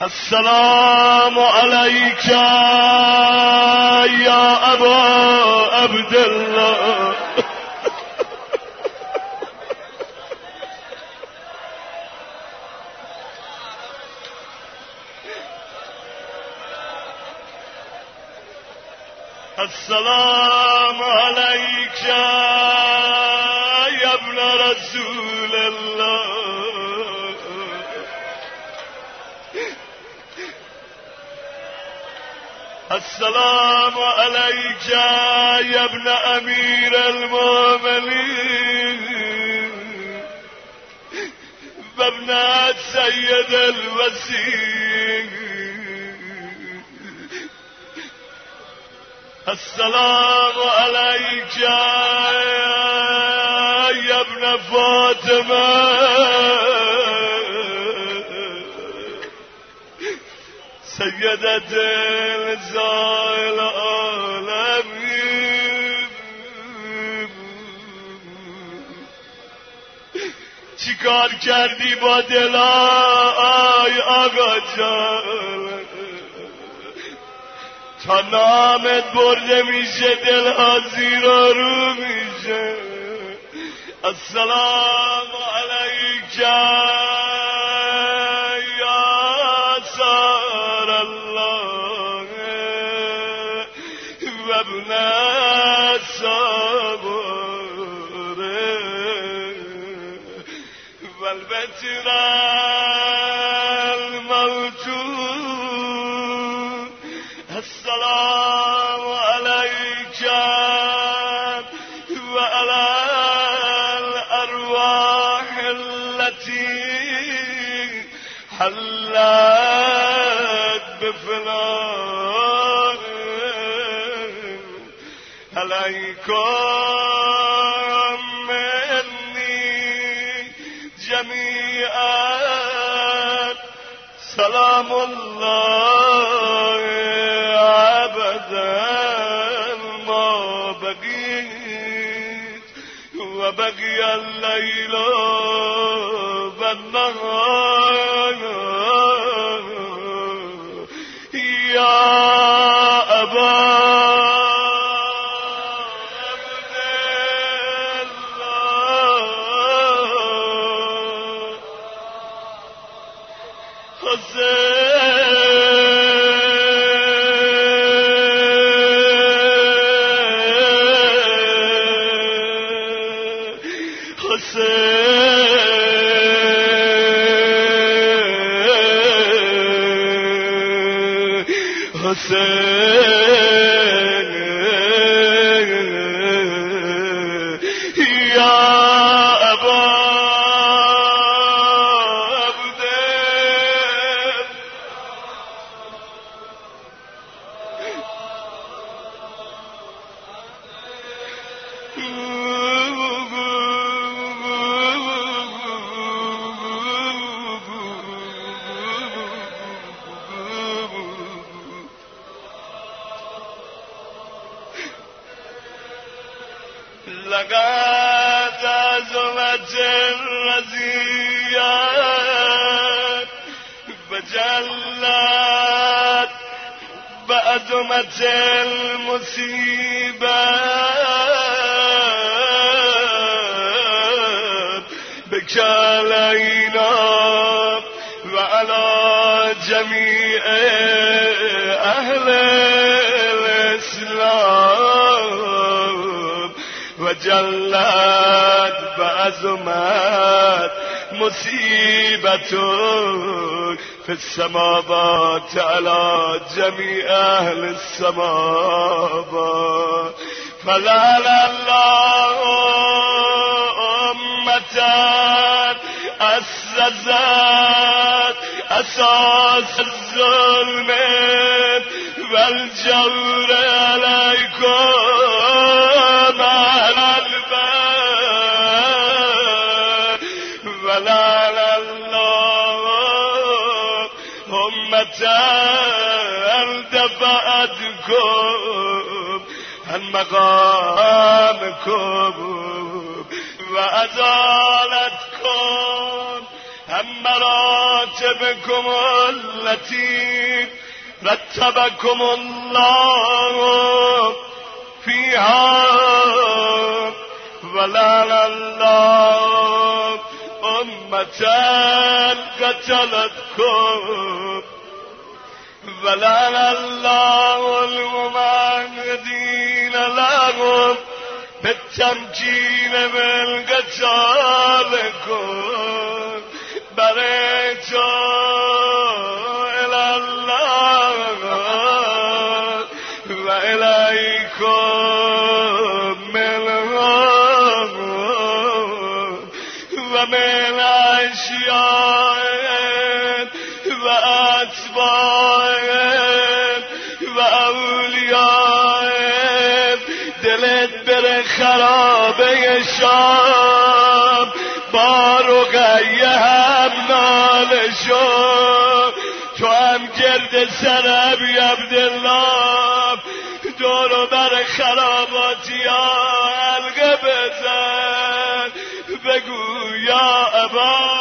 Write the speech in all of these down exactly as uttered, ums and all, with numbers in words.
السلام عليك يا أبا عبد الله. السلام عليك يا ابن رسول الله. السلام عليك يا ابن أمير المؤمنين وابن سيد الوزير. السلام عليك يا ابن فاطمة سيدة نساء العالمين. چیکار کردی با دلای آقا جان؟ تا نامت برده میشه دلها زیر و رو میشه. السلام علیک یا سار الله و ابن صبر و البتر الموجود. السلام عليك وعلى الأرواح التي حلت بفناء. عليكم مني جميعا سلام الله ما بقيت وبقي الليل والنهار يا أبا عبد الله. حسين يا أبا عبد لقد عزمت الرزيات فجلت بعزمت المصيبات بك علينا وعلى جميع أهل الإسلام. وجلت بعزمت مصيبة في السماوات على جميع أهل السماوات. فلعل الله أمة أسست أساس الظلم والجور عليكم على الباب. ولعل الله أمة دفعتكم عن مقامكم وأزالتكم عن مراتبكم التي رتبكم الله فيها ولعن الله أمة قتلتكم ولعن الله الممهدين لهم بالتمكين بالقتالكم بريتوا إلى الله وإليكم منهم ومن أشياء وأتباع وأولياء دلت بر خرابه شام بارقه هم نالشو تو هم گرد سر ابی عبدالله دورو بر خراباتی ها حلقه بزن بگو یا ابا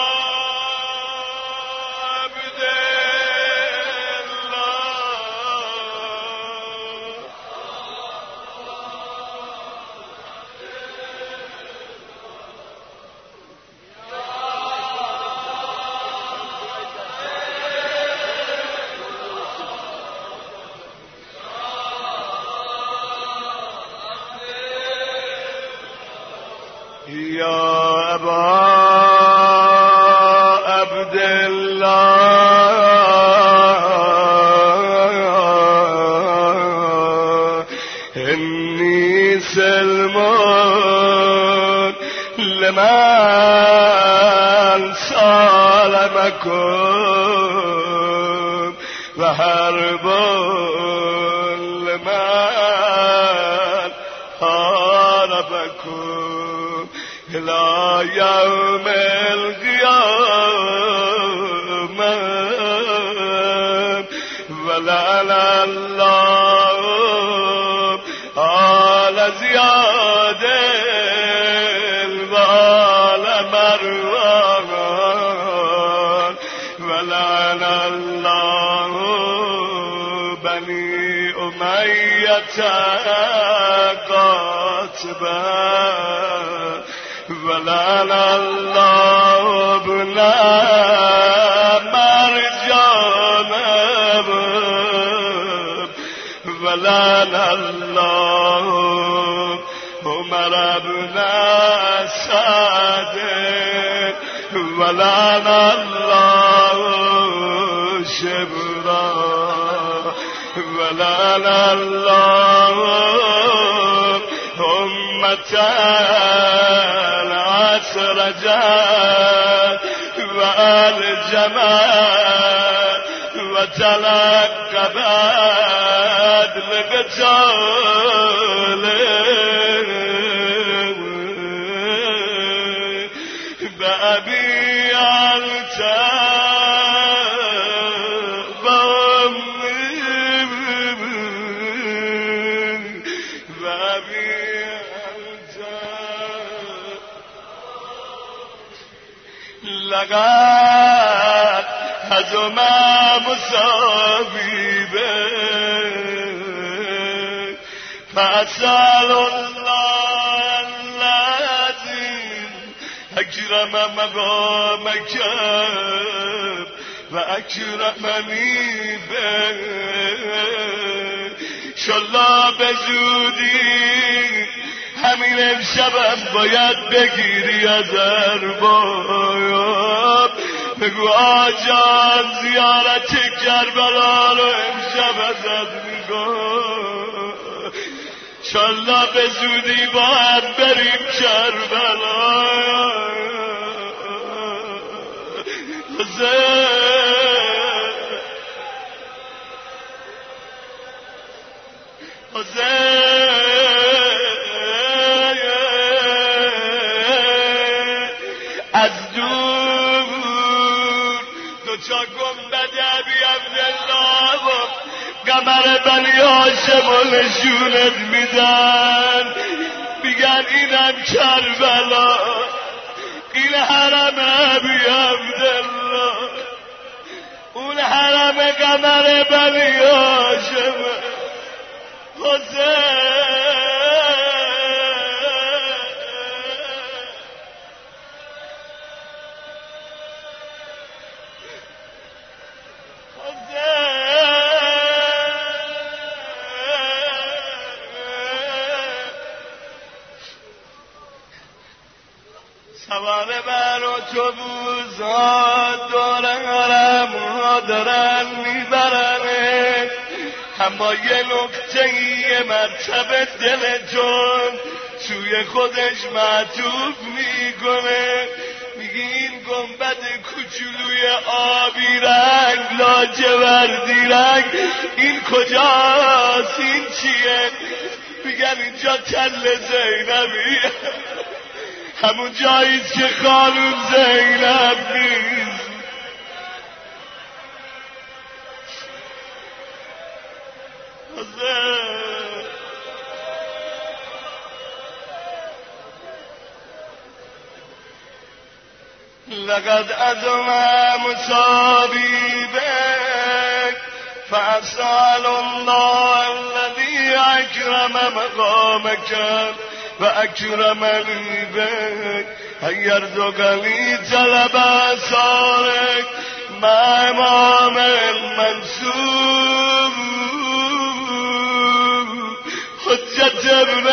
يا أبا عبد الله إني سلمان لمن سالمكم وحرب لمن حاربكم إلى يوم القيامة ولعن الله آل زياد وآل مروان ولعن الله بني أمية قاتبا ولعن الله ابن مرجان ولعن الله عمر ابن سعد ولعن الله شبرا ولعن الله أمة العسرجان والجمال وتلقبت لقتال بأبي التاب وأمي بأبي لقد هزم مصابيبه فأسأل الله الذي أكرم مقامك وأكرمني به شالله بزودی همین امشبم باید بگیری از ارباب بگو آجان زیارت کربلا رو امشب ازت میگم شالله به زودی باید بریم کربلا از دور دو چا گنبد ابی عبدالله و قمر بنی هاشم و نشونت میدن میگن اینم کربلا این حرم ابی عبدالله قمر بنی هاشم حسین سوار بر اتوبوس ها دور حرم ها دارن میبرنه، اما یه نکته یه مرتبه دلتون توی خودش معطوف میکنه، میگه این گنبد کوچولوی آبی رنگ لاجوردی رنگ این کجاست؟ این چیه؟ میگن اینجا تل زینبیه، همون جاییست که خانم زینب نیست. لقد عظم مصابيبك فأسأل الله الذي أكرم مقامك وأكرمني بك أن يرزقني طلب آثارك مع إمام المنصور حجة ابن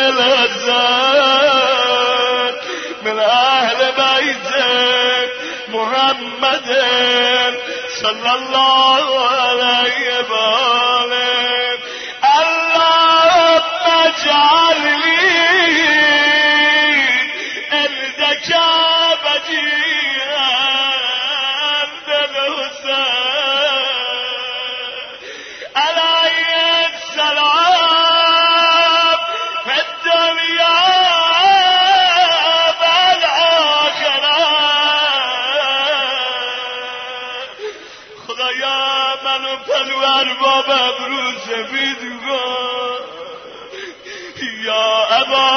الحسن من أهل بيتك محمد صلى الله عليه وآله. اللهم اجعل لي عندك وجيها بالحسين عليه السلام في الدنيا والآخرة. خدایا منو پلوار با ابرو سفید کن یا ابا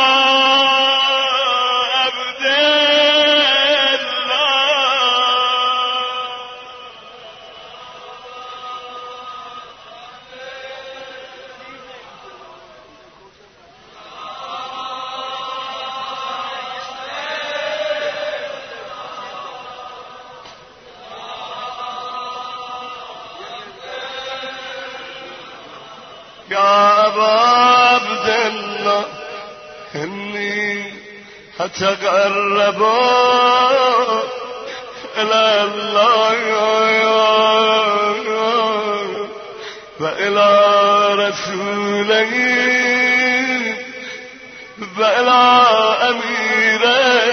يا أبا عبد الله إني أتقرب إلى الله وإلى رسوله وإلى أمير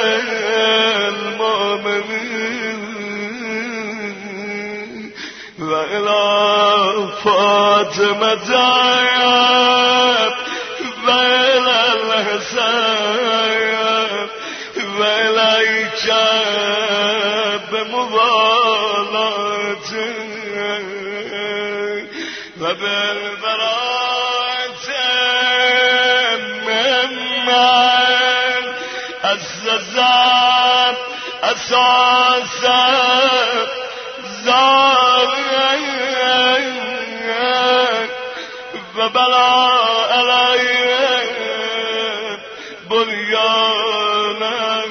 المؤمنين وإلى فاطمة وإلى الحسين وإليك بمضالاتك وبالبراءة ممن أسس أساس الظالمين وبلا عليهم بنيانا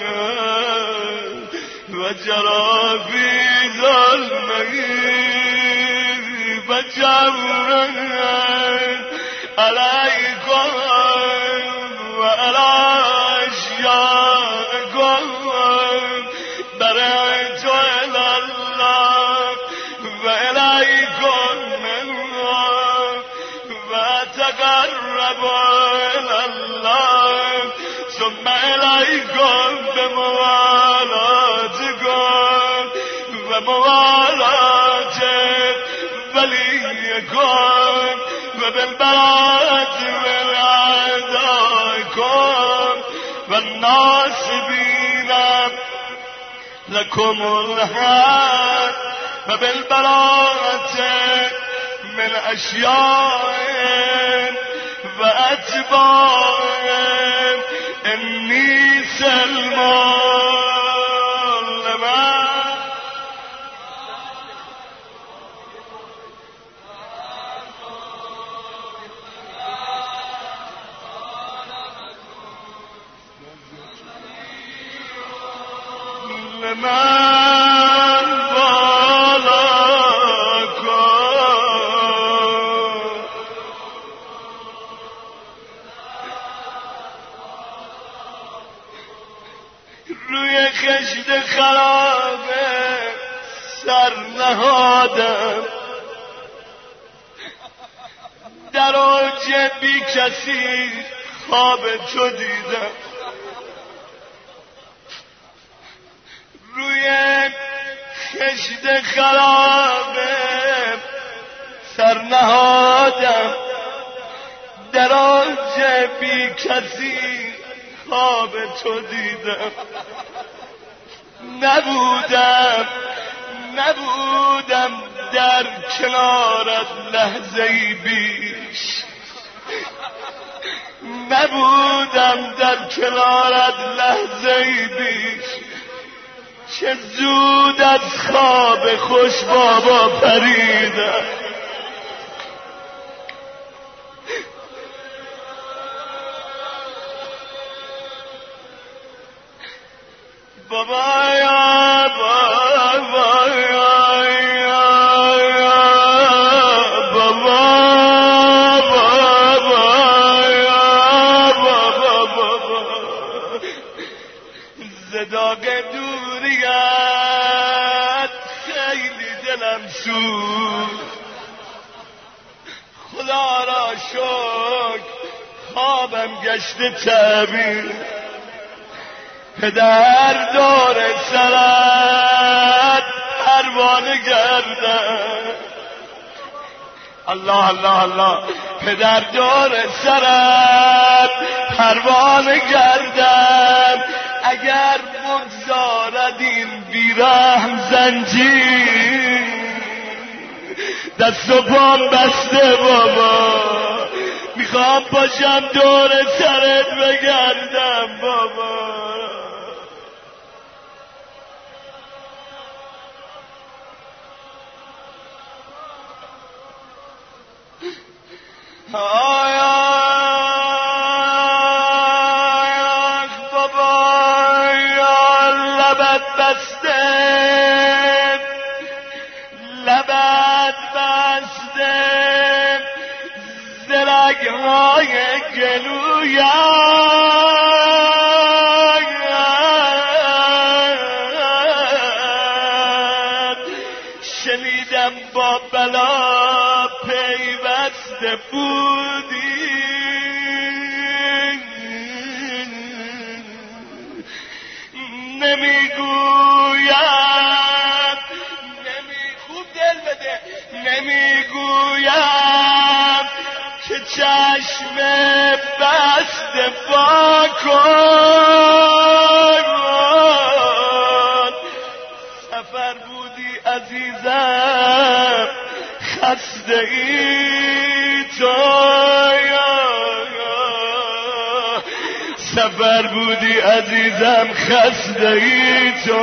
وجرى في ظلمه وجرا عليكم وعلى أشيائكم برأت إلى الله وإليكم منه وأتقرب إلى الله ثم إليكم بموالاتكم وموالات وليكم وبالبراءة من أعدائكم والناصبين لكم الحق وبالبراءة من أشياء وأتباع إني سلمان لمن من بالا کن. روی خشت خرابه سر نهادم، در اوج بی کسی خواب تو دیدم. روی خشت خرابه سر نهادم، در اوج بی کسی خواب تو دیدم. نبودم نبودم در کنارت لحظه‌ای بیش، نبودم در کنارت لحظه‌ای بیش. چه زود از خواب خوش بابا پریدم. بابا یا بابا یا یا بابا بابا یا بابا بابا زداق دوریت خیلی دلم سوخت. خدا را شکر خوابم گشته تعبیر. پدر دور سرت پروانه گردم. الله الله الله. پدر دور سرت پروانه گردم. اگر بگذارد این بیرحم زنجیر، دست و پام بسته بابا، میخوام پاشم دور سرت بگردم بابا. آی آی بابا یا لبت بسته، لبت بسته، زرگهای گلویت شنیدم با بلا پیوسته بودی. نمیگویم نمی خوب دل بده، نمیگویم که چشم بسته پا کن. سفر بودی عزیزم خسته ای تو، سفر بودی عزیزم خسته ای تو.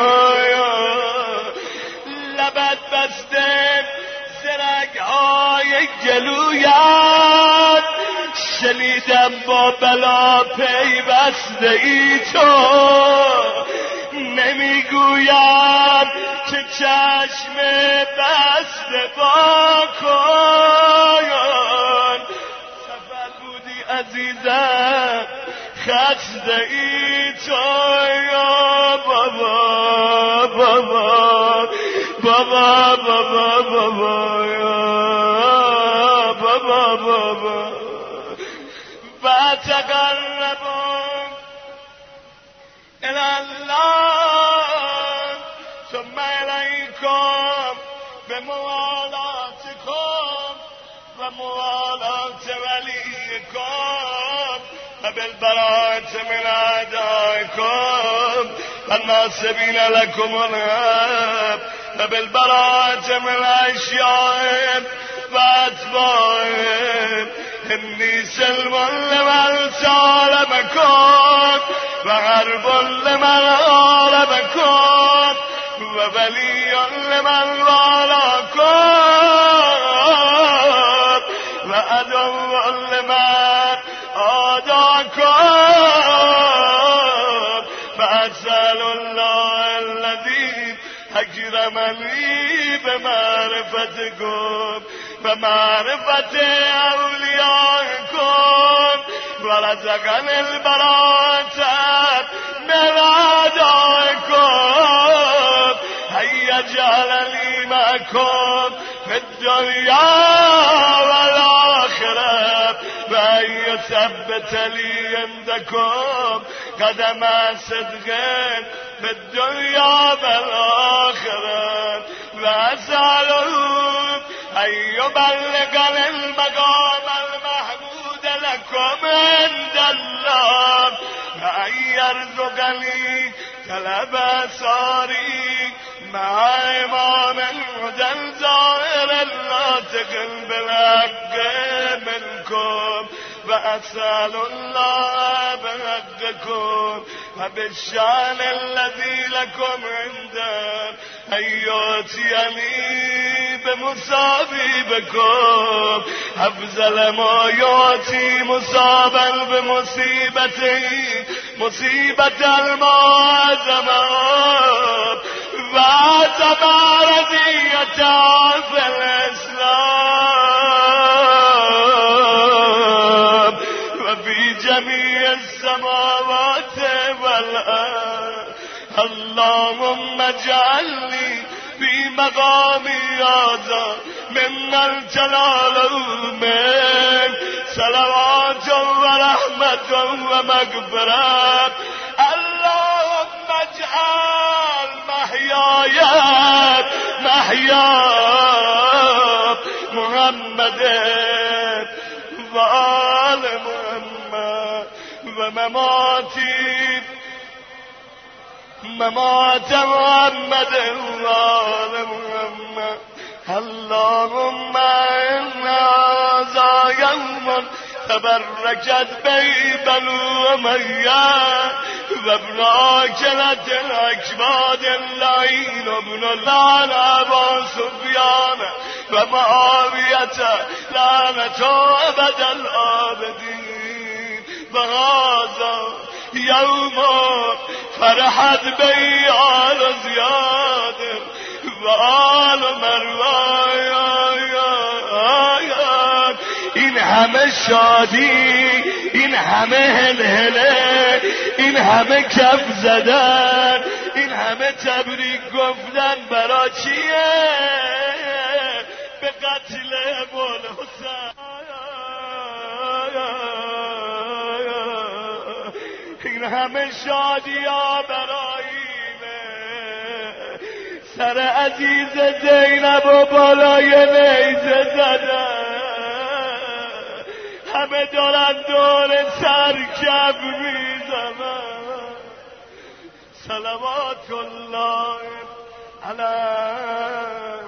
لبت بسته زرگهای گلویت شنیدم با بلا پیوسته ای تو. نمیگویم که چشم بسته با کن. سفر بودی عزیزم خسته ای تو یا بابا بابا بابا بابا بابا یا بابا بابا. فتقربوا إلى الله ثم إليكم بموالاتكم وموالات وليكم وبالبراءة من أعدائكم والناصبين لكم الغيب وبالبراءة من أشيائهم وأتباعهم. إني سلم لمن سالمكم وغرب لمن غالبكم وولي لمن والاكم وعدو لمن عاداكم. فأسأل الله الذي علمنی به معرفتکم به معرفت اولیاءکم ورزقنی البراءة من اعدائکم هی جعلنی معکم فی الدنیا والآخرة و هی ثبت لی عندکم قدم صدق فی الدنیا والآخرة و اسأله ان یبلغنی المقام المحمود لکم عند الله و ان یرزقنی طلب اثاری مع امام هدى ظاهر ناطق بالحق منكم وأسأل الله بحقكم وبالشأن الذي لكم عنده أن يؤتيني بمصابيبكم أفضل ما يؤتي مصابا بمصيبته مصيبة المعظمة وعزم رضية في الإسلام وفي جميع السماوات والأرض اللهم اجعلني في مقامي هذا ممن جلاله من صلوات ورحمة ومغفرة اللهم اجعل محياي محيا محمد وآل محمد ومماتي ممات محمد وآل محمد اللهم إنا ذا يوم تبركت به بنو أمية وابن عاكلة الأكباد اللعين وابن اللعن أبا سفيان ومعاوية لعنة أبد الآبدين وهذا يوم فرحت به آل زياد وآل مروان این همه شادی این همه هلهله این همه کف زدن این همه تبریک گفتن برا چیه به قتل ابوالحسین این همه شادی ها براییمه سر عزیز زینب و بالای نیزه زدن همه دارن دور سرکب میزنن صلوات الله علیه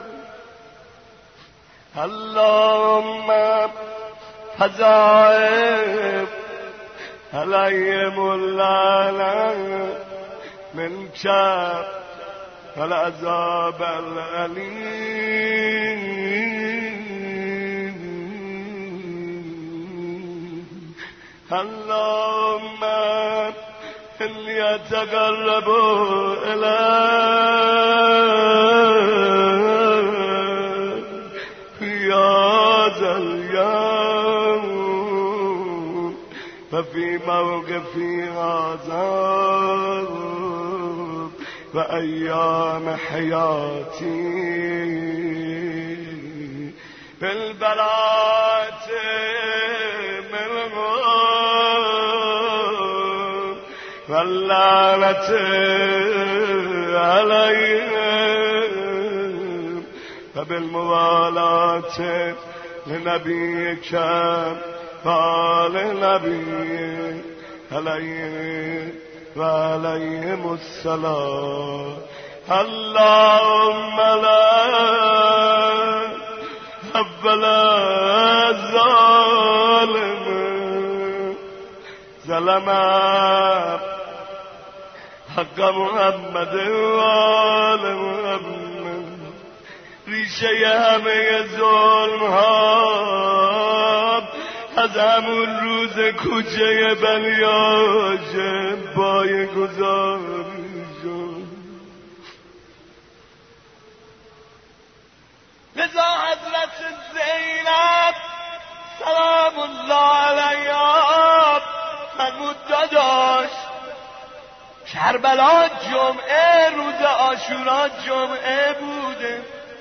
اللهم فضائب عليهم اللعنة من شر والعذاب الأليم اللهم إني أتقرب إليك في هذا اليوم ففي موقفي هذا وأيام حياتي بالبراءة منهم واللعنة عليهم فبالموالاة لنبيك قال نبي عليه وعليهم السلام اللهم لا أبل الظالم ظلم حق محمد وآل محمد ریشه همه ظلم ها از همون روز کوچه بنی هاشم پای گذاری شد لذا حضرت زینب سلام الله علیها فرمود داداش کربلا جمعه روز عاشورا جمعه بوده.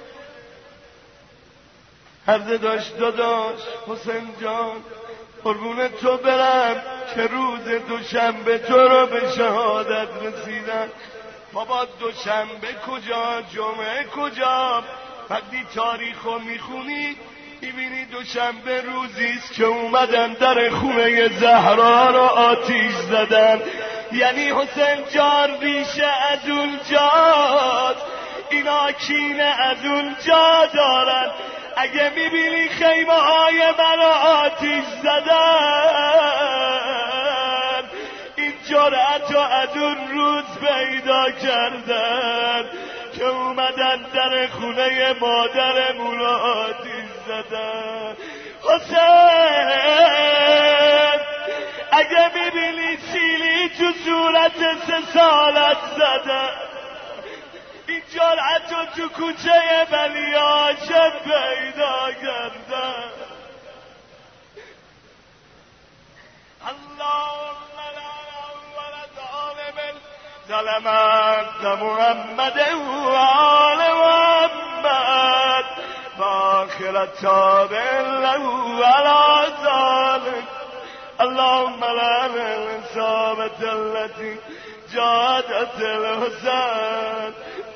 عرضه داشت داداش حسین جان قربون تو برم که روز دوشنبه تو رو به شهادت رسیدن. بابا دوشنبه کجا جمعه کجا؟ وقتی تاریخو میخونی میبینی دوشنبه روزیست که اومدن در خونه زهرا رو آتیش زدن. یعنی حسین جان ریشه از اونجاست، اینا کینه از اونجا دارن. اگه میبینی خیمه های من آتیش زدن این جرأت رو از اون روز پیدا کردن که اومدن در خونه مادرمون رو آتیش زدن. حسین اگه میبینی سیلی تو صورت سه سالت زدن این جرأت رو تو کوچه بنی هاشم پیدا کردن. اللهم لا اول ظالم ظلم انت محمد و آل محمد و آخر تابع له علی ذلک. اللهم لا الإصابة التي جادت الحسن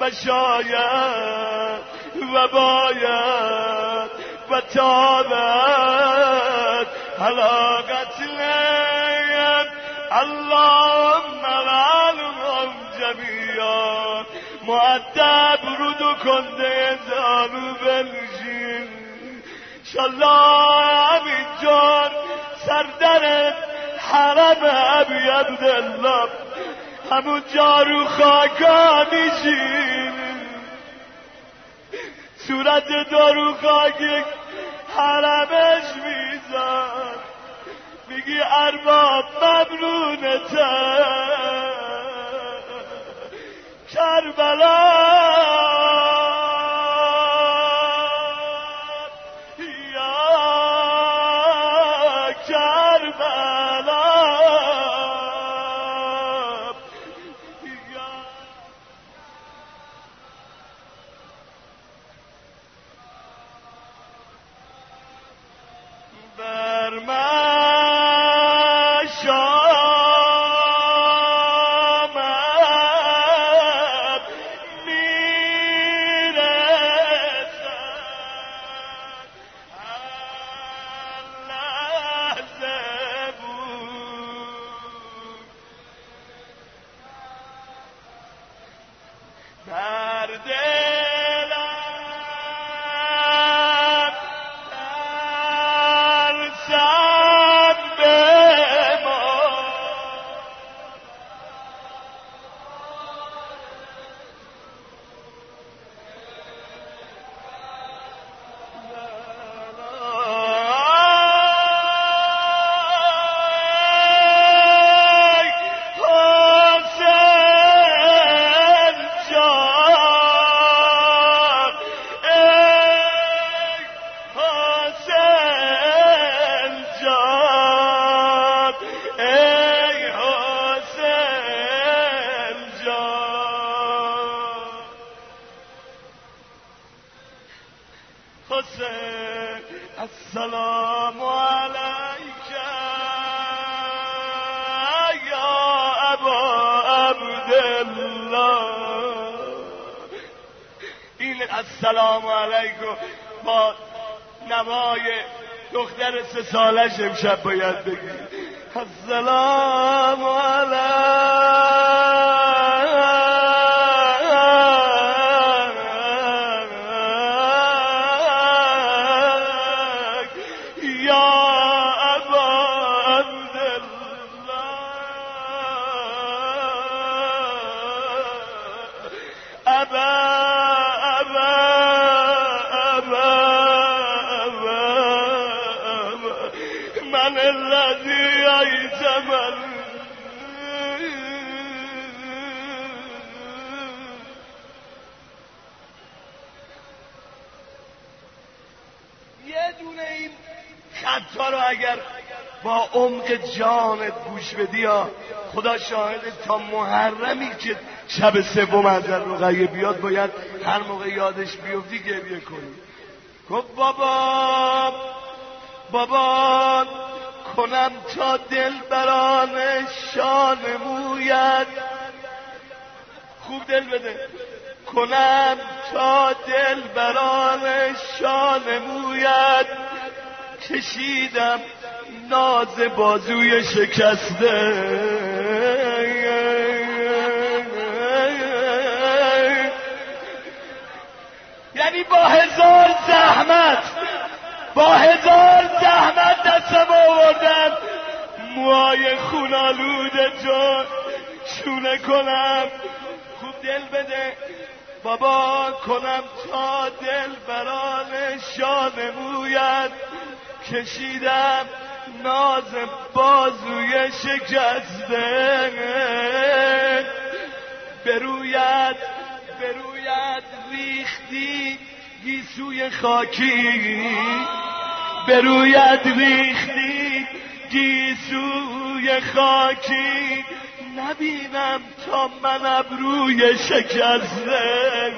بشاید و باید و تابت حلاقت لیم. اللهم لعنهم جميعا مؤدب رودو کنده زانو بلشین. شالله امین جان سردر حرم ابی عبدالله همون جارو خاکا میشین صورت دارو خاک حرمش میزن میگی ارباب ممنونتن کربلا السلام علیک یا ابا عبدالله. این السلام علیکم با نوای دختر سه سالش امشب باید بگی. السلام علیک بدون این خطا رو اگر با عمق جانت گوش بدی یا خدا شاهد تا محرمی که شب سوم از رقیه بیاد باید هر موقع یادش بیفتی گریه کنی. گفت بابا بابا کنم تا دل بران شان مویت، خوب دل بده، کنم تا دل بران شان مویت، کشیدم ناز بازوی شکسته، یعنی با هزار زحمت با هزار زحمت دستم آوردم موهای خونالود تو شونه کنم. خوب دل بده بابا کنم تا دل بران شان مویت، کشیدم ناز بازوی شکسته، برویت برویت ریختی گیسوی خاکی، برویت ریختی گیسوی خاکی، نبینم تا من ابروی شکسته،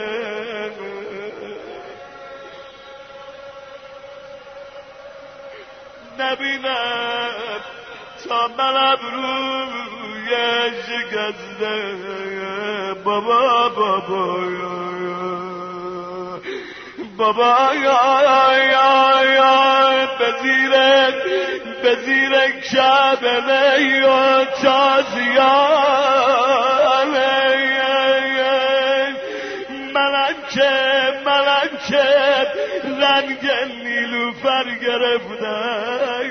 نبینم تا من ابروی شکسته. بابا بابا بابا یا یا یا بزیرک بزیرک شبنه و تازیانه، منم که منم که رنگ نیلوفر گرفتم،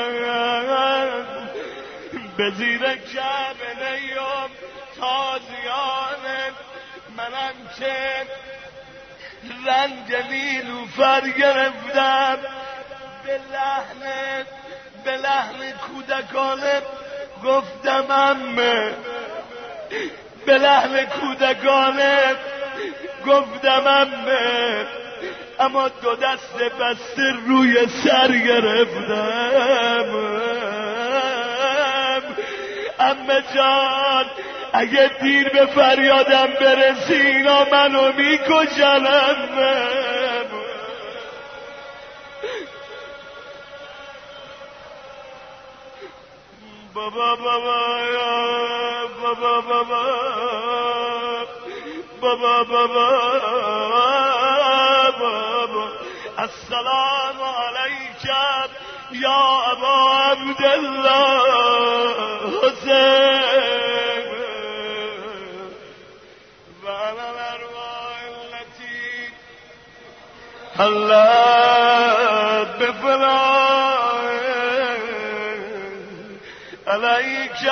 بزیرک شبنه و تازیانه، منم که رنگ نیلوفر گرفتم، به لحن به لحن کودکانه گفتم امه، به لحن کودکانه گفتم امه، اما دو دست بسته روی سر گرفتم. امه جان اگه دیر به فریادم برسی اینا منو میکشنم. بابا بابا بابا بابا بابا بابا بابا السلام علیکم یا ابا عبدالله حسین و علی الارواح التي حلت بفنائه علیک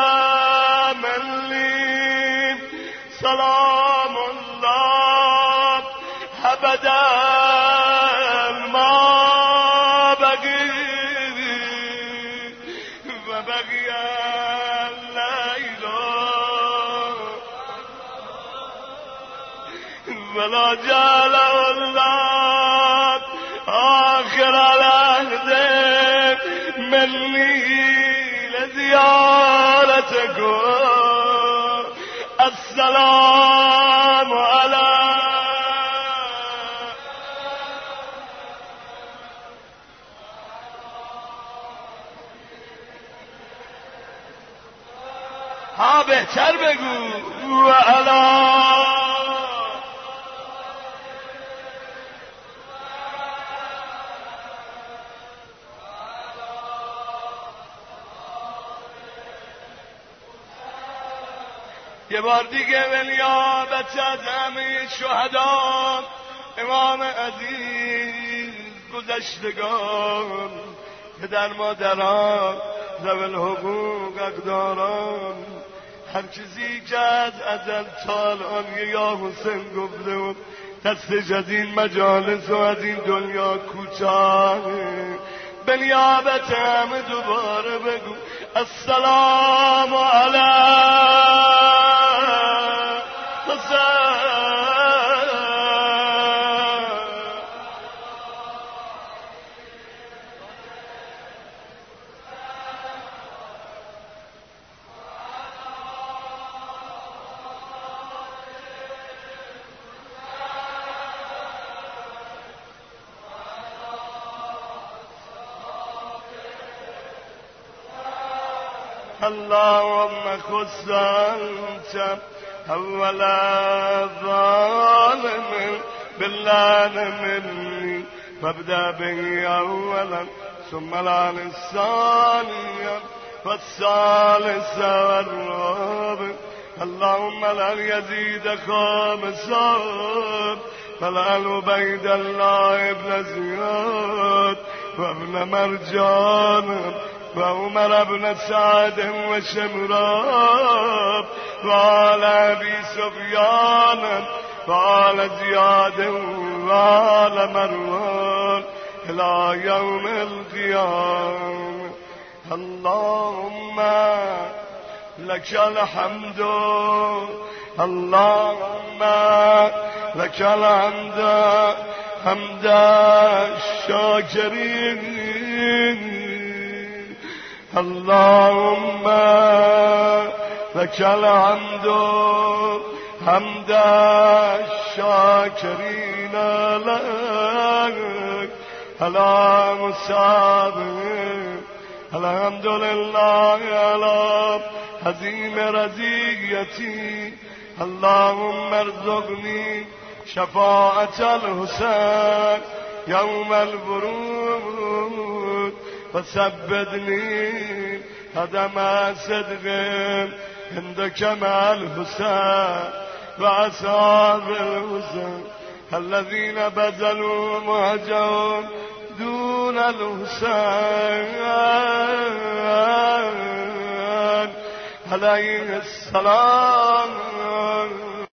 منی سلام الله ابدا ما بقی و بقی اللیل ولا جعل الله آخر العهد منی زیارتكم السلام علی ها بهتر بگو و علی یه بار دیگه ولیابت از همه شهدا امام عزیز گذشتگان پدر مادران ذوی الحقوق اقداران هر چیزی که از ازل تا الان یا حسین گفته بود دستش از این مجالس و از این دنیا کوچانه به نیابت همه دوباره بگو السلام علی اللهم خص أنت أول ظالم باللعن مني فابدأ به أولا ثم لعن الثانية والثالث والرابع اللهم لعن يزيد خامسا فلعن عبيد الله بن زياد وابن مرجان وعمر بن سعد وشمران وآل أبي سفيان وآل زياد وآل مروان إلى يوم القيامة. اللهم لك الحمد اللهم لك الحمد حمد الشاكرين اللهم لك الحمد حمد الشاكرين لك على مصابه الحمد لله على عظيم رضيتي اللهم ارزقني شفاعة الحسين يوم الورود فثبتني قدم صدق عندك مع الحسين وأصحاب الحسين الذين بذلوا مهجهم دون الحسين عليه السلام.